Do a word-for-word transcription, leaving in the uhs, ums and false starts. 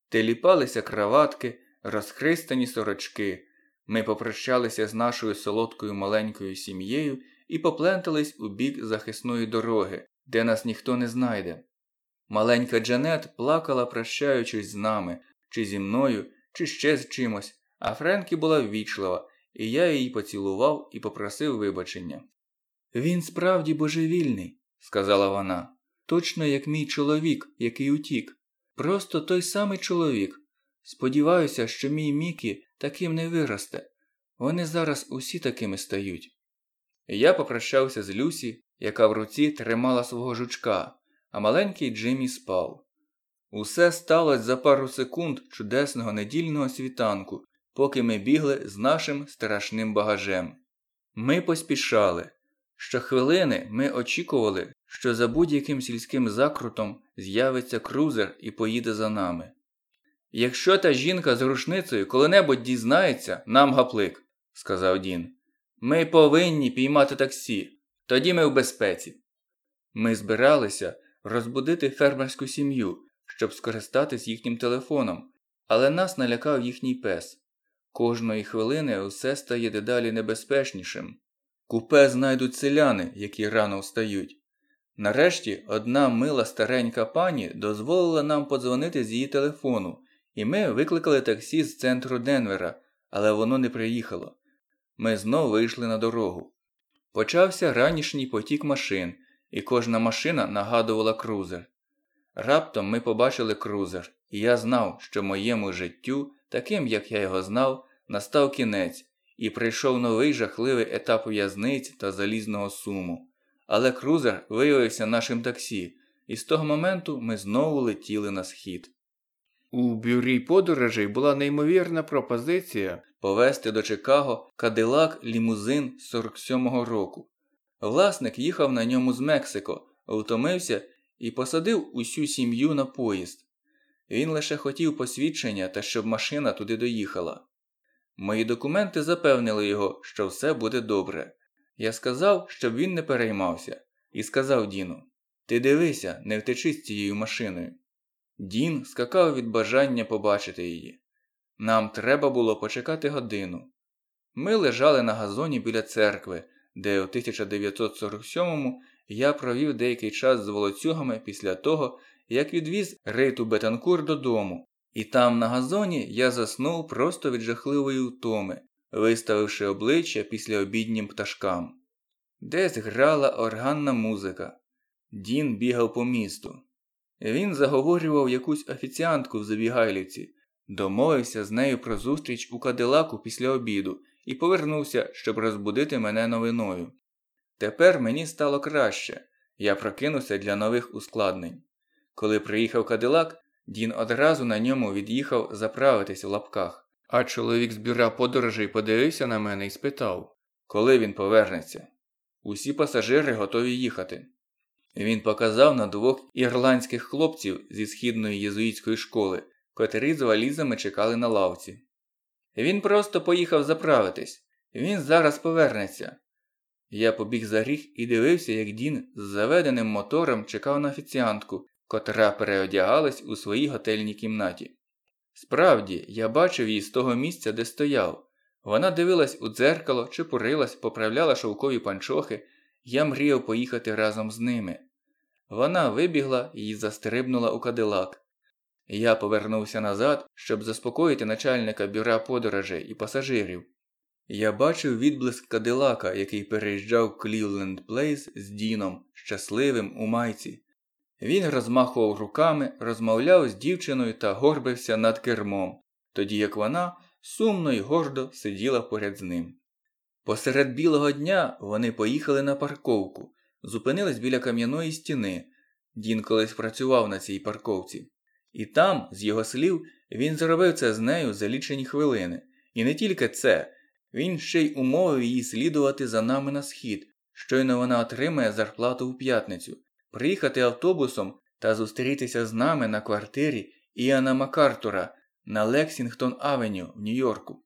Теліпалися краватки, розхристані сорочки. Ми попрощалися з нашою солодкою маленькою сім'єю і поплентались у бік захисної дороги, де нас ніхто не знайде. Маленька Джанет плакала, прощаючись з нами, чи зі мною, чи ще з чимось, а Френкі була ввічлива, і я її поцілував і попросив вибачення. «Він справді божевільний», – сказала вона, – «точно як мій чоловік, який утік. Просто той самий чоловік. Сподіваюся, що мій Мікі таким не виросте. Вони зараз усі такими стають». Я попрощався з Люсі, яка в руці тримала свого жучка, а маленький Джиммі спав. Усе сталося за пару секунд чудесного недільного світанку, поки ми бігли з нашим страшним багажем. Ми поспішали. Щохвилини ми очікували, що за будь-яким сільським закрутом з'явиться крузер і поїде за нами. «Якщо та жінка з рушницею коли-небудь дізнається, нам гаплик», – сказав Дін. «Ми повинні піймати таксі, тоді ми в безпеці». Ми збиралися розбудити фермерську сім'ю, щоб скористатись їхнім телефоном, але нас налякав їхній пес. Кожної хвилини усе стає дедалі небезпечнішим. Купе знайдуть селяни, які рано встають. Нарешті одна мила старенька пані дозволила нам подзвонити з її телефону, і ми викликали таксі з центру Денвера, але воно не приїхало. Ми знов вийшли на дорогу. Почався ранішній потік машин, і кожна машина нагадувала крузер. Раптом ми побачили крузер, і я знав, що моєму життю, таким як я його знав, настав кінець, і прийшов новий жахливий етап в'язниць та залізного суму. Але крузер виявився нашим таксі, і з того моменту ми знову летіли на схід. У бюрі подорожей була неймовірна пропозиція повезти до Чикаго Кадилак лімузин сорок сьомого року. Власник їхав на ньому з Мексико, втомився і посадив усю сім'ю на поїзд. Він лише хотів посвідчення та щоб машина туди доїхала. Мої документи запевнили його, що все буде добре. Я сказав, щоб він не переймався, і сказав Діну: «Ти дивися, не втечи з цією машиною». Дін скакав від бажання побачити її. Нам треба було почекати годину. Ми лежали на газоні біля церкви, де у тисяча дев'ятсот сорок сьомому я провів деякий час з волоцюгами після того, як відвіз Риту Бетанкур додому. І там на газоні я заснув просто від жахливої втоми, виставивши обличчя після обіднім пташкам. Десь грала органна музика. Дін бігав по місту. Він заговорював якусь офіціантку в забігайлівці, домовився з нею про зустріч у Кадилаку після обіду і повернувся, щоб розбудити мене новиною. Тепер мені стало краще, я прокинувся для нових ускладнень. Коли приїхав Кадилак, Дін одразу на ньому від'їхав заправитись в лапках, а чоловік з бюра подорожей подивився на мене і спитав, коли він повернеться. Усі пасажири готові їхати. Він показав на двох ірландських хлопців зі східної єзуїтської школи, котрі з валізами чекали на лавці. Він просто поїхав заправитись. Він зараз повернеться. Я побіг за ріг і дивився, як Дін з заведеним мотором чекав на офіціантку, котра переодягалась у своїй готельній кімнаті. Справді, я бачив її з того місця, де стояв. Вона дивилась у дзеркало, чепурилась, поправляла шовкові панчохи. Я мріяв поїхати разом з ними. Вона вибігла і застрибнула у Кадилак. Я повернувся назад, щоб заспокоїти начальника бюра подорожей і пасажирів. Я бачив відблиск Кадилака, який переїжджав Клівленд Плейс з Діном, щасливим у майці. Він розмахував руками, розмовляв з дівчиною та горбився над кермом, тоді як вона сумно й гордо сиділа поряд з ним. Посеред білого дня вони поїхали на парковку, зупинились біля кам'яної стіни. Дін колись працював на цій парковці. І там, з його слів, він зробив це з нею за лічені хвилини. І не тільки це, він ще й умовив її слідувати за нами на схід, щойно вона отримає зарплату в п'ятницю, приїхати автобусом та зустрітися з нами на квартирі Іана Макартура на Лексінгтон-авеню в Нью-Йорку.